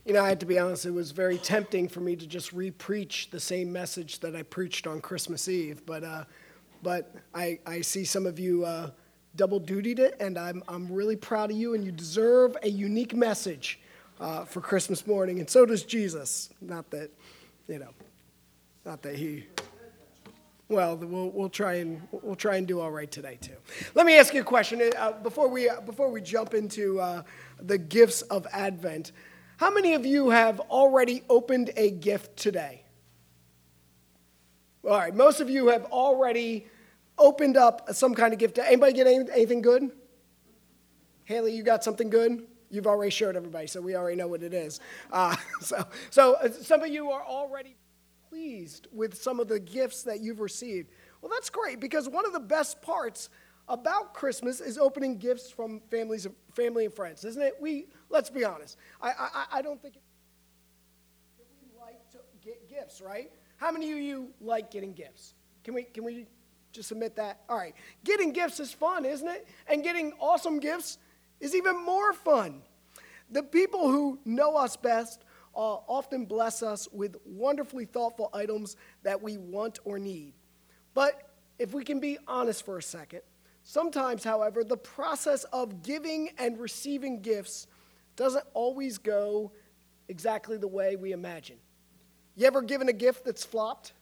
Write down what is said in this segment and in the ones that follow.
I had to be honest, it was very tempting for me to just re-preach the same message that I preached on Christmas Eve, but I see some of you double-dutied it, and I'm really proud of you, and you deserve a unique message for Christmas morning, and so does Jesus. Not that he... Well, we'll try and do all right today too. Let me ask you a question before we jump into the gifts of Advent. How many of you have already opened a gift today? All right, most of you have already opened up some kind of gift. Anybody get anything good? Haley, you got something good? You've already showed everybody, so we already know what it is. So some of you are already pleased with some of the gifts that you've received. Well, that's great, because one of the best parts about Christmas is opening gifts from family and friends, isn't it? Let's be honest. I don't think that we like to get gifts, right? How many of you like getting gifts? Can we just admit that? All right. Getting gifts is fun, isn't it? And getting awesome gifts is even more fun. The people who know us best often bless us with wonderfully thoughtful items that we want or need. But if we can be honest for a second, sometimes, however, the process of giving and receiving gifts doesn't always go exactly the way we imagine. You ever given a gift that's flopped?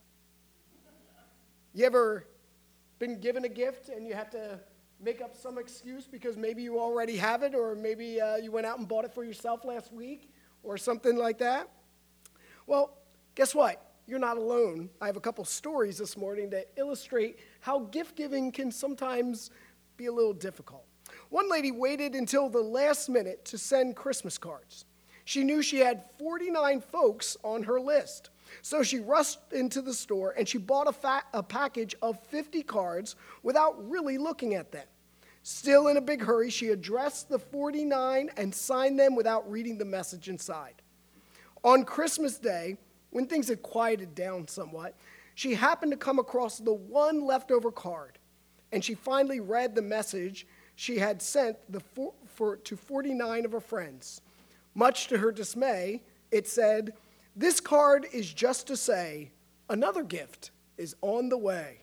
You ever been given a gift and you have to make up some excuse because maybe you already have it, or maybe you went out and bought it for yourself last week, or something like that? Well, guess what? You're not alone. I have a couple stories this morning that illustrate how gift giving can sometimes be a little difficult. One lady waited until the last minute to send Christmas cards. She knew she had 49 folks on her list. So she rushed into the store and she bought a package of 50 cards without really looking at them. Still in a big hurry, she addressed the 49 and signed them without reading the message inside. On Christmas Day, when things had quieted down somewhat, she happened to come across the one leftover card, and she finally read the message she had sent to 49 of her friends. Much to her dismay, it said, "This card is just to say, another gift is on the way."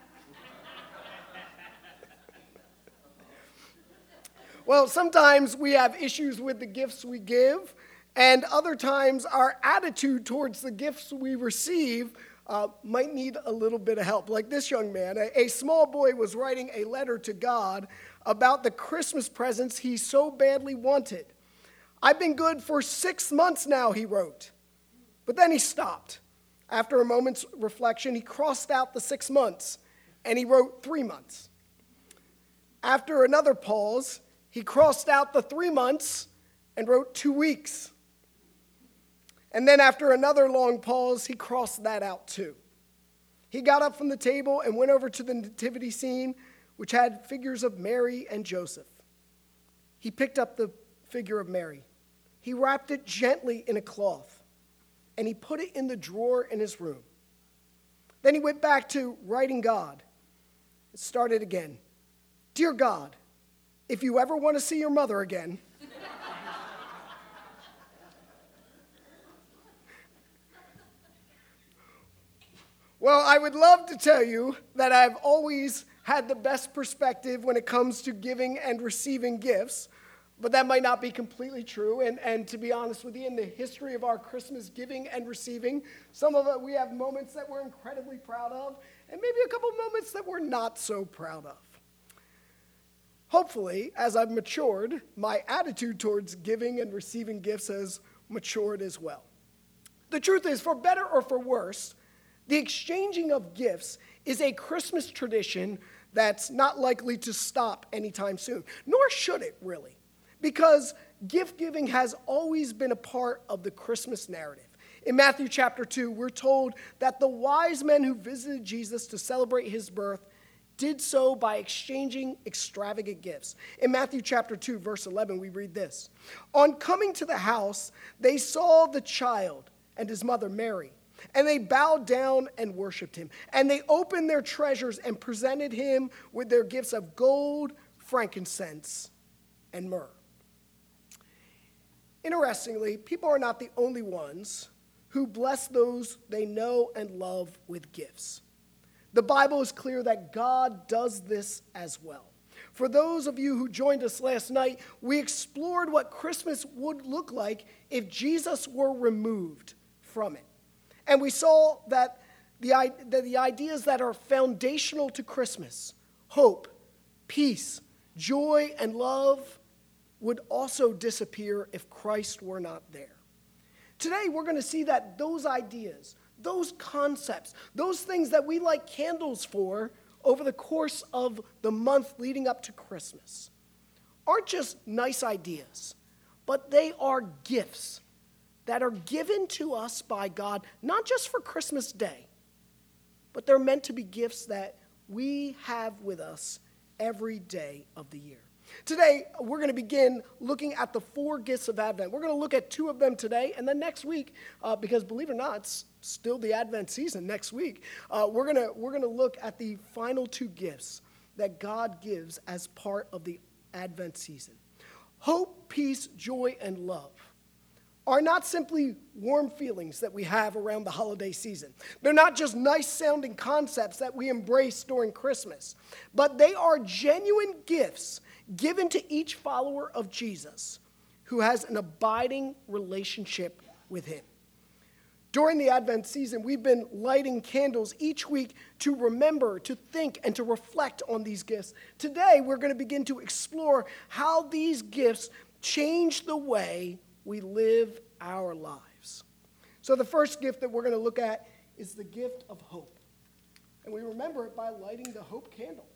Well, sometimes we have issues with the gifts we give, and other times our attitude towards the gifts we receive might need a little bit of help. Like this young man, a small boy was writing a letter to God about the Christmas presents he so badly wanted. "I've been good for 6 months now," he wrote. But then he stopped. After a moment's reflection, he crossed out the 6 months, and he wrote 3 months. After another pause, he crossed out the 3 months and wrote 2 weeks. And then after another long pause, he crossed that out too. He got up from the table and went over to the nativity scene, which had figures of Mary and Joseph. He picked up the figure of Mary. He wrapped it gently in a cloth, and he put it in the drawer in his room. Then he went back to writing God. It started again. "Dear God, if you ever want to see your mother again," well, I would love to tell you that I've always had the best perspective when it comes to giving and receiving gifts, but that might not be completely true. And to be honest with you, in the history of our Christmas giving and receiving, some of it we have moments that we're incredibly proud of, and maybe a couple moments that we're not so proud of. Hopefully, as I've matured, my attitude towards giving and receiving gifts has matured as well. The truth is, for better or for worse, the exchanging of gifts is a Christmas tradition that's not likely to stop anytime soon, nor should it really, because gift giving has always been a part of the Christmas narrative. In Matthew chapter 2, we're told that the wise men who visited Jesus to celebrate his birth did so by exchanging extravagant gifts. In Matthew chapter 2, verse 11, we read this. "On coming to the house, they saw the child and his mother Mary, and they bowed down and worshiped him. And they opened their treasures and presented him with their gifts of gold, frankincense, and myrrh." Interestingly, people are not the only ones who bless those they know and love with gifts. The Bible is clear that God does this as well. For those of you who joined us last night, we explored what Christmas would look like if Jesus were removed from it. And we saw that the ideas that are foundational to Christmas, hope, peace, joy, and love, would also disappear if Christ were not there. Today, we're going to see that those ideas, those concepts, those things that we light candles for over the course of the month leading up to Christmas aren't just nice ideas, but they are gifts that are given to us by God, not just for Christmas Day, but they're meant to be gifts that we have with us every day of the year. Today, we're going to begin looking at the 4 gifts of Advent. We're going to look at 2 of them today, and then next week, because believe it or not, it's still the Advent season next week, we're going to look at the final 2 gifts that God gives as part of the Advent season. Hope, peace, joy, and love are not simply warm feelings that we have around the holiday season. They're not just nice-sounding concepts that we embrace during Christmas, but they are genuine gifts given to each follower of Jesus who has an abiding relationship with him. During the Advent season, we've been lighting candles each week to remember, to think, and to reflect on these gifts. Today, we're going to begin to explore how these gifts change the way we live our lives. So the first gift that we're going to look at is the gift of hope. And we remember it by lighting the hope candle.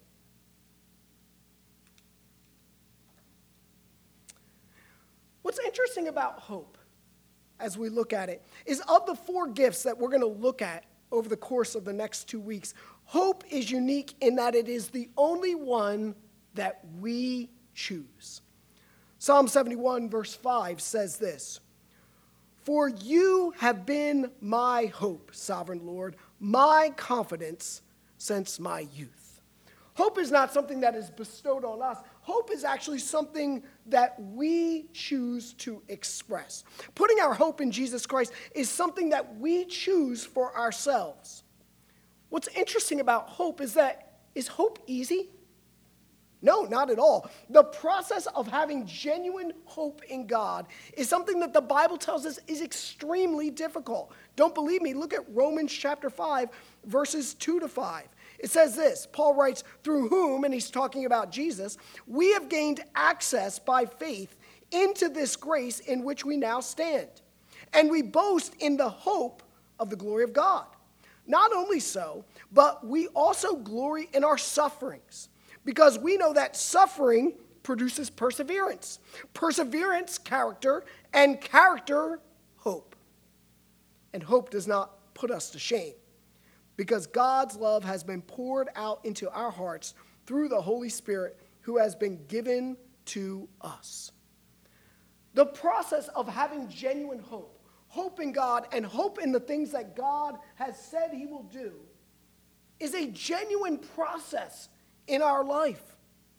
What's interesting about hope, as we look at it, is of the 4 gifts that we're going to look at over the course of the next 2 weeks, hope is unique in that it is the only one that we choose. Psalm 71, verse 5 says this, "For you have been my hope, sovereign Lord, my confidence since my youth." Hope is not something that is bestowed on us. Hope is actually something that we choose to express. Putting our hope in Jesus Christ is something that we choose for ourselves. What's interesting about hope is hope easy? No, not at all. The process of having genuine hope in God is something that the Bible tells us is extremely difficult. Don't believe me? Look at Romans chapter 5, verses 2 to 5. It says this, Paul writes, "Through whom," and he's talking about Jesus, "we have gained access by faith into this grace in which we now stand. And we boast in the hope of the glory of God. Not only so, but we also glory in our sufferings, because we know that suffering produces perseverance. Perseverance, character, and character, hope. And hope does not put us to shame, because God's love has been poured out into our hearts through the Holy Spirit who has been given to us." The process of having genuine hope, hope in God and hope in the things that God has said he will do, is a genuine process in our life.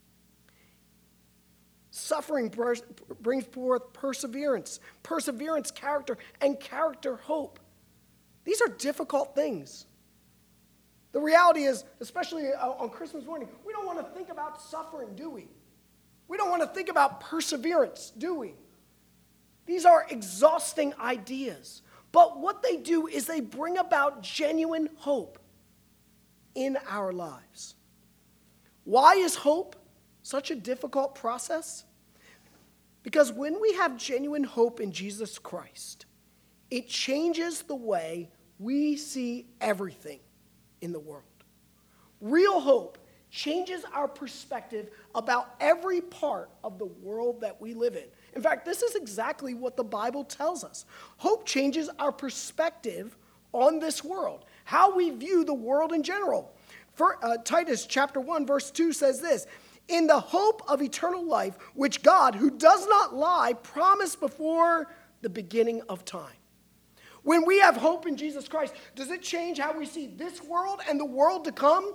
Suffering brings forth perseverance, character, and character, hope. These are difficult things. The reality is, especially on Christmas morning, we don't want to think about suffering, do we? We don't want to think about perseverance, do we? These are exhausting ideas. But what they do is they bring about genuine hope in our lives. Why is hope such a difficult process? Because when we have genuine hope in Jesus Christ, it changes the way we see everything in the world. Real hope changes our perspective about every part of the world that we live in. In fact, this is exactly what the Bible tells us. Hope changes our perspective on this world, how we view the world in general. Titus chapter 1, verse 2 says this, "In the hope of eternal life, which God, who does not lie, promised before the beginning of time." When we have hope in Jesus Christ, does it change how we see this world and the world to come?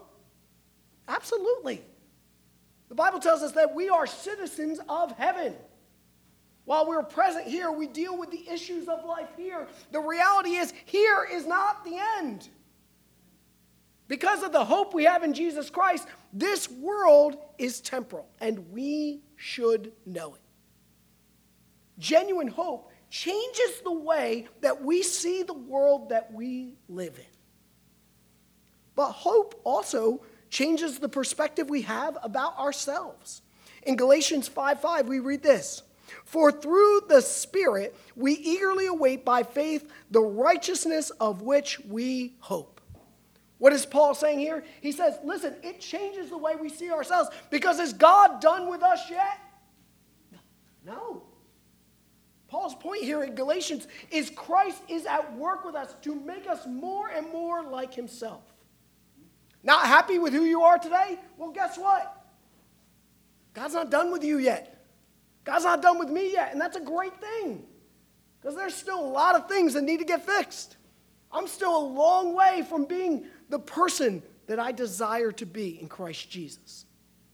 Absolutely. The Bible tells us that we are citizens of heaven. While we're present here, we deal with the issues of life here. The reality is, here is not the end. Because of the hope we have in Jesus Christ, this world is temporal, and we should know it. Genuine hope changes the way that we see the world that we live in. But hope also changes the perspective we have about ourselves. In Galatians 5:5, we read this: "For through the Spirit we eagerly await by faith the righteousness of which we hope." What is Paul saying here? He says, listen, it changes the way we see ourselves, because is God done with us yet? No. Paul's point here in Galatians is Christ is at work with us to make us more and more like himself. Not happy with who you are today? Well, guess what? God's not done with you yet. God's not done with me yet, and that's a great thing, because there's still a lot of things that need to get fixed. I'm still a long way from being the person that I desire to be in Christ Jesus.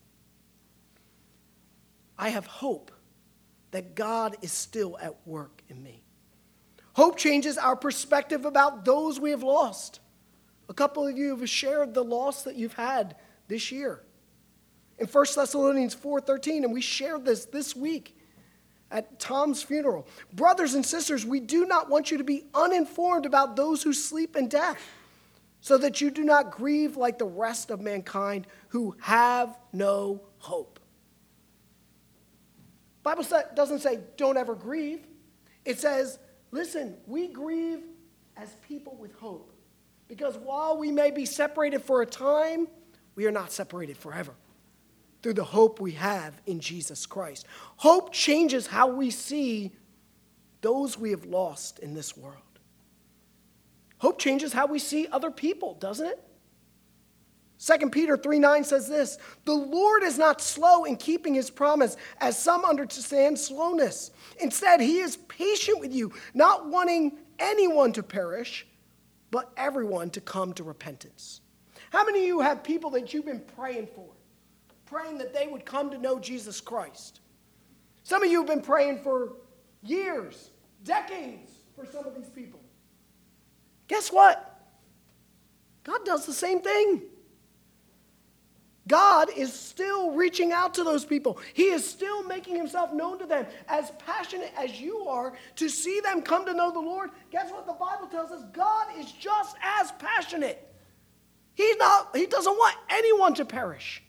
I have hope that God is still at work in me. Hope changes our perspective about those we have lost. A couple of you have shared the loss that you've had this year. In 1 Thessalonians 4:13, and we shared this week at Tom's funeral. "Brothers and sisters, we do not want you to be uninformed about those who sleep in death, so that you do not grieve like the rest of mankind who have no hope." The Bible doesn't say don't ever grieve. It says, listen, we grieve as people with hope. Because while we may be separated for a time, we are not separated forever, through the hope we have in Jesus Christ. Hope changes how we see those we have lost in this world. Hope changes how we see other people, doesn't it? 2 Peter 3:9 says this: "The Lord is not slow in keeping his promise, as some understand slowness. Instead, he is patient with you, not wanting anyone to perish, but everyone to come to repentance." How many of you have people that you've been praying for? Praying that they would come to know Jesus Christ? Some of you have been praying for years, decades for some of these people. Guess what? God does the same thing. God is still reaching out to those people. He is still making himself known to them. As passionate as you are to see them come to know the Lord, guess what the Bible tells us? God is just as passionate. He doesn't want anyone to perish.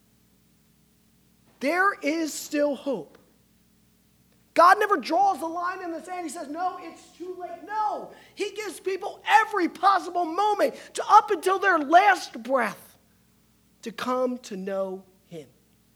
There is still hope. God never draws the line in the sand. He says, no, it's too late. No, he gives people every possible moment to up until their last breath to come to know him.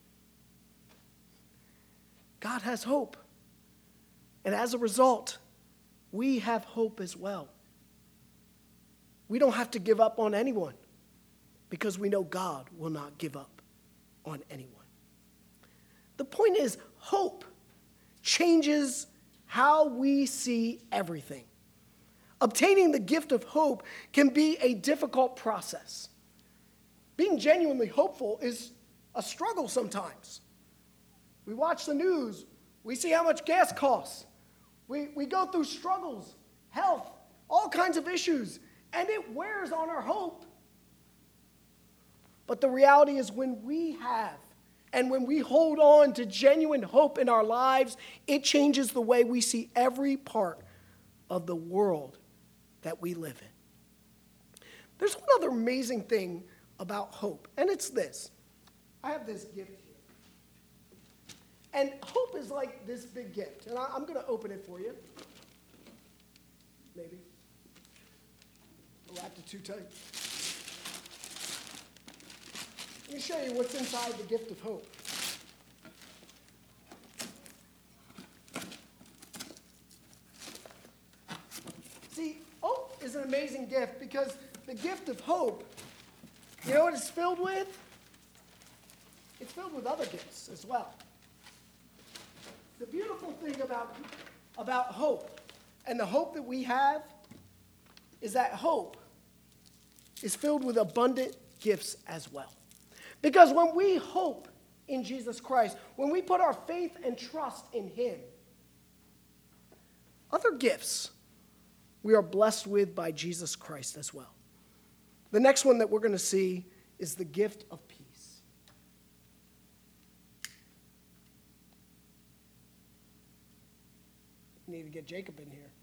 God has hope. And as a result, we have hope as well. We don't have to give up on anyone, because we know God will not give up on anyone. The point is, hope changes how we see everything. Obtaining the gift of hope can be a difficult process. Being genuinely hopeful is a struggle sometimes. We watch the news. We see how much gas costs. We go through struggles, health, all kinds of issues, and it wears on our hope. But the reality is, when we have and when we hold on to genuine hope in our lives, it changes the way we see every part of the world that we live in. There's one other amazing thing about hope, and it's this. I have this gift here. And hope is like this big gift, and I'm going to open it for you. Maybe. I wrapped it too tight. Let me show you what's inside the gift of hope. See, hope is an amazing gift, because the gift of hope, you know what it's filled with? It's filled with other gifts as well. The beautiful thing about hope, and the hope that we have, is that hope is filled with abundant gifts as well. Because when we hope in Jesus Christ, when we put our faith and trust in him, other gifts we are blessed with by Jesus Christ as well. The next one that we're going to see is the gift of peace. Need to get Jacob in here.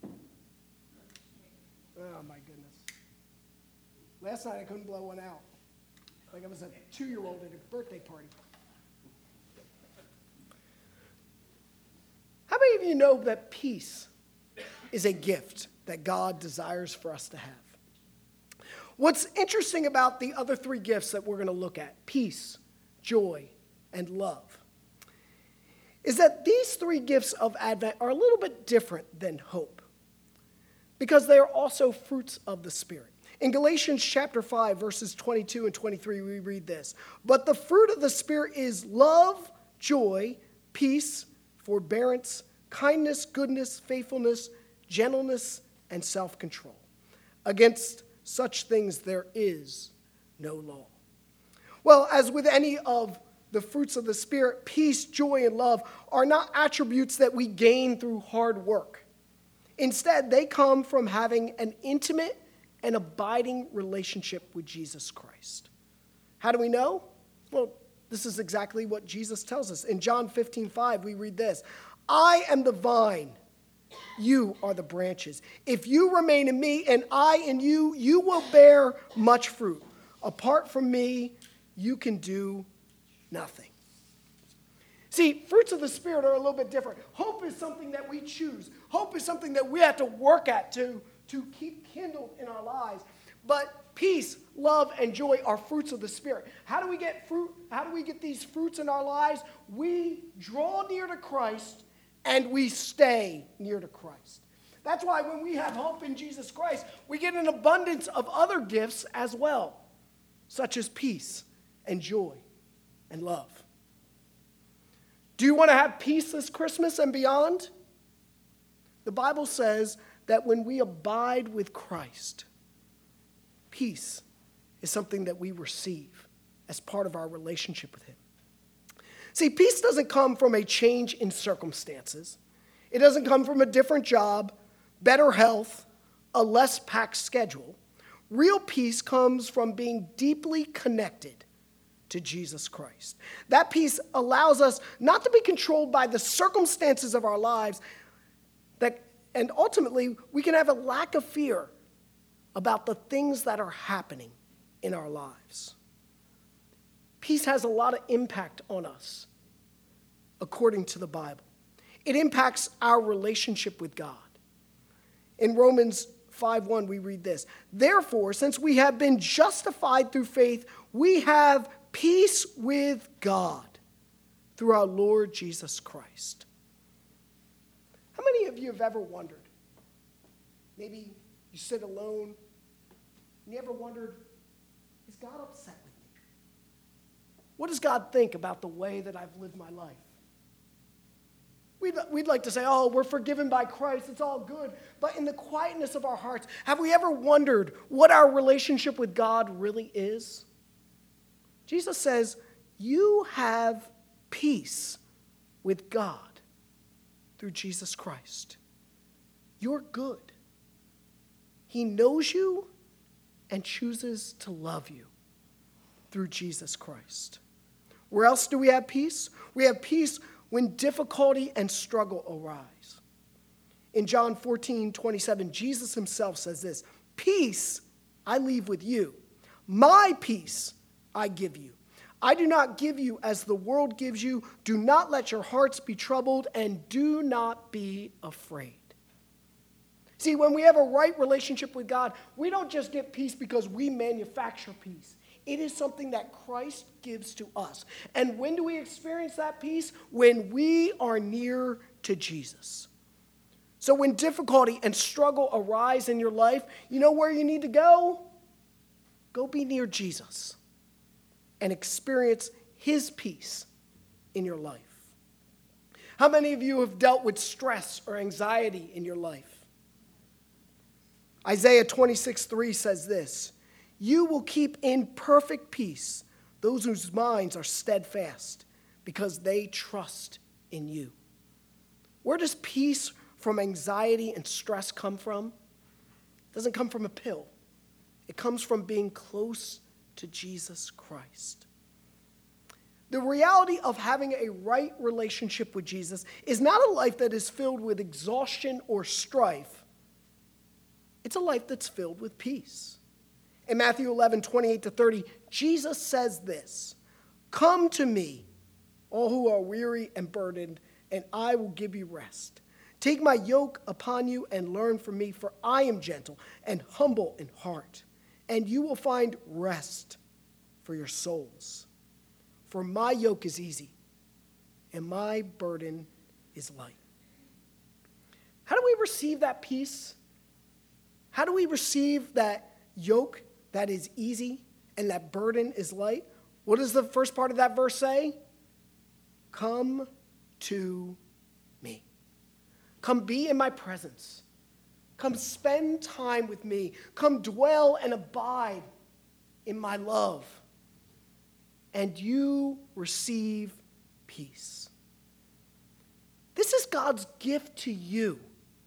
Oh, my goodness. Last night I couldn't blow one out. Like I was a 2-year-old at a birthday party. How many of you know that peace is a gift that God desires for us to have? What's interesting about the other 3 gifts that we're going to look at, peace, joy, and love, is that these 3 gifts of Advent are a little bit different than hope because they are also fruits of the Spirit. In Galatians chapter 5, verses 22 and 23, we read this. But the fruit of the Spirit is love, joy, peace, forbearance, kindness, goodness, faithfulness, gentleness, and self-control. Against such things there is no law. Well, as with any of the fruits of the Spirit, peace, joy, and love are not attributes that we gain through hard work. Instead, they come from having an intimate and abiding relationship with Jesus Christ. How do we know? Well, this is exactly what Jesus tells us. In John 15:5, we read this. I am the vine, you are the branches. If you remain in me and I in you, you will bear much fruit. Apart from me, you can do nothing. See, fruits of the Spirit are a little bit different. Hope is something that we choose. Hope is something that we have to work at to keep kindled in our lives. But peace, love, and joy are fruits of the Spirit. How do we get fruit? How do we get these fruits in our lives? We draw near to Christ and we stay near to Christ. That's why when we have hope in Jesus Christ, we get an abundance of other gifts as well, such as peace and joy and love. Do you want to have peace this Christmas and beyond? The Bible says that when we abide with Christ, peace is something that we receive as part of our relationship with him. See, peace doesn't come from a change in circumstances. It doesn't come from a different job, better health, a less packed schedule. Real peace comes from being deeply connected to Jesus Christ. That peace allows us not to be controlled by the circumstances of our lives, and ultimately we can have a lack of fear about the things that are happening in our lives. Peace has a lot of impact on us, according to the Bible. It impacts our relationship with God. In Romans 5:1, we read this. Therefore, since we have been justified through faith, we have peace with God through our Lord Jesus Christ. How many of you have ever wondered? Maybe you sit alone, and you ever wondered, is God upset with me? What does God think about the way that I've lived my life? We'd like to say, oh, we're forgiven by Christ, it's all good. But in the quietness of our hearts, have we ever wondered what our relationship with God really is? Jesus says, you have peace with God through Jesus Christ. You're good. He knows you and chooses to love you through Jesus Christ. Where else do we have peace? We have peace when difficulty and struggle arise. In John 14:27, Jesus himself says this, peace I leave with you. My peace I give you. I do not give you as the world gives you. Do not let your hearts be troubled and do not be afraid. See, when we have a right relationship with God, we don't just get peace because we manufacture peace. It is something that Christ gives to us. And when do we experience that peace? When we are near to Jesus. So when difficulty and struggle arise in your life, you know where you need to go? Go be near Jesus and experience his peace in your life. How many of you have dealt with stress or anxiety in your life? Isaiah 26:3 says this, you will keep in perfect peace those whose minds are steadfast because they trust in you. Where does peace from anxiety and stress come from? It doesn't come from a pill. It comes from being close to Jesus Christ. The reality of having a right relationship with Jesus is not a life that is filled with exhaustion or strife. It's a life that's filled with peace. In Matthew 11:28-30, Jesus says this, "Come to me, all who are weary and burdened, and I will give you rest. Take my yoke upon you and learn from me, for I am gentle and humble in heart, and you will find rest for your souls. For my yoke is easy, and my burden is light." How do we receive that peace? How do we receive that yoke that is easy and that burden is light? What does the first part of that verse say? Come to me. Come be in my presence. Come spend time with me. Come dwell and abide in my love. And you receive peace. This is God's gift to you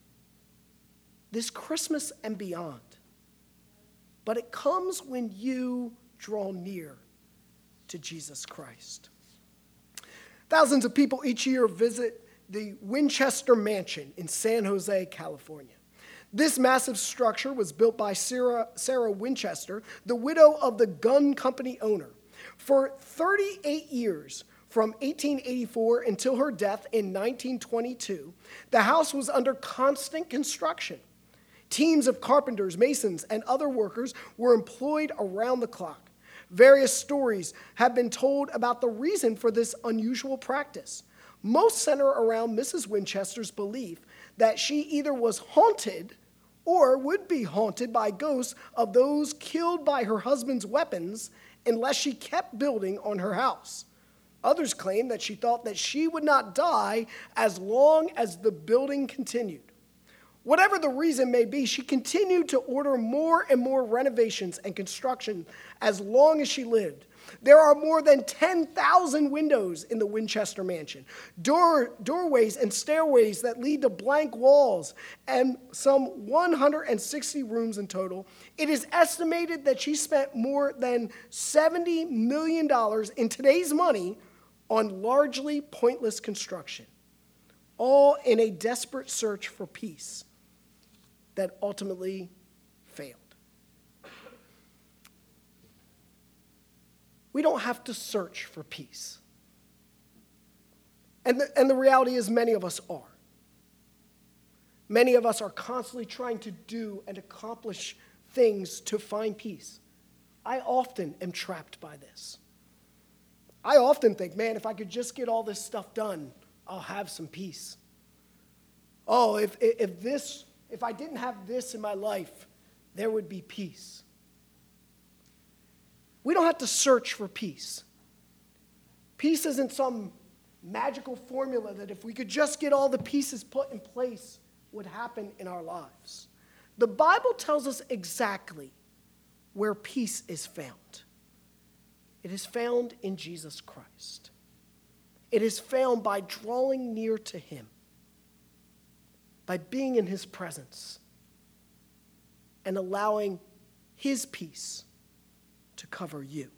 this Christmas and beyond. But it comes when you draw near to Jesus Christ. Thousands of people each year visit the Winchester Mansion in San Jose, California. This massive structure was built by Sarah Winchester, the widow of the gun company owner. For 38 years, from 1884 until her death in 1922, the house was under constant construction. Teams of carpenters, masons, and other workers were employed around the clock. Various stories have been told about the reason for this unusual practice. Most center around Mrs. Winchester's belief that she either was haunted or would be haunted by ghosts of those killed by her husband's weapons unless she kept building on her house. Others claim that she thought that she would not die as long as the building continued. Whatever the reason may be, she continued to order more and more renovations and construction as long as she lived. There are more than 10,000 windows in the Winchester Mansion, doorways and stairways that lead to blank walls, and some 160 rooms in total. It is estimated that she spent more than $70 million in today's money on largely pointless construction, all in a desperate search for peace that ultimately failed. We don't have to search for peace. And the reality is many of us are. Many of us are constantly trying to do and accomplish things to find peace. I often am trapped by this. I often think, man, if I could just get all this stuff done, I'll have some peace. Oh, if I didn't have this in my life, there would be peace. We don't have to search for peace. Peace isn't some magical formula that if we could just get all the pieces put in place would happen in our lives. The Bible tells us exactly where peace is found. It is found in Jesus Christ. It is found by drawing near to him, by being in his presence, and allowing his peace to cover you.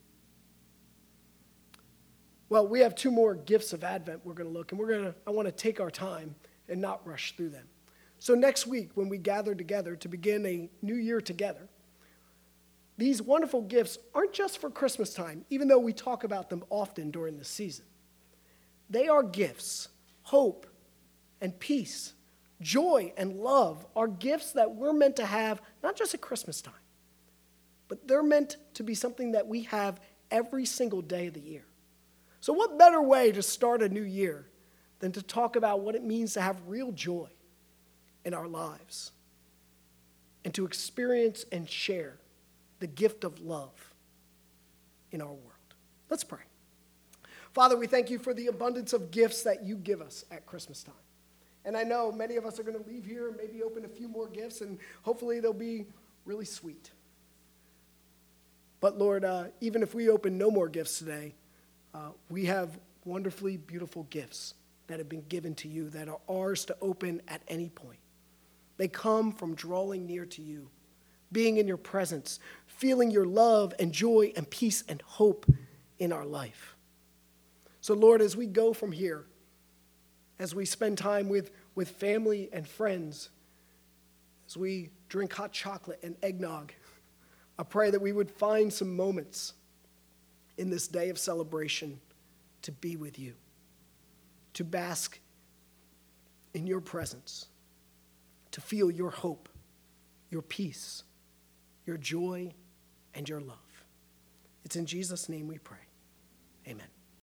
Well, we have two more gifts of Advent we're going to look, and I want to take our time and not rush through them. So next week, when we gather together to begin a new year together, these wonderful gifts aren't just for Christmas time, even though we talk about them often during the season. They are gifts. Hope and peace, joy and love are gifts that we're meant to have, not just at Christmas time, but they're meant to be something that we have every single day of the year. So what better way to start a new year than to talk about what it means to have real joy in our lives and to experience and share the gift of love in our world. Let's pray. Father, we thank you for the abundance of gifts that you give us at Christmas time. And I know many of us are going to leave here and maybe open a few more gifts, and hopefully they'll be really sweet. But Lord, even if we open no more gifts today, we have wonderfully beautiful gifts that have been given to you that are ours to open at any point. They come from drawing near to you, being in your presence, feeling your love and joy and peace and hope in our life. So, Lord, as we go from here, as we spend time with family and friends, as we drink hot chocolate and eggnog, I pray that we would find some moments in this day of celebration to be with you, to bask in your presence, to feel your hope, your peace, your joy, and your love. It's in Jesus' name we pray. Amen.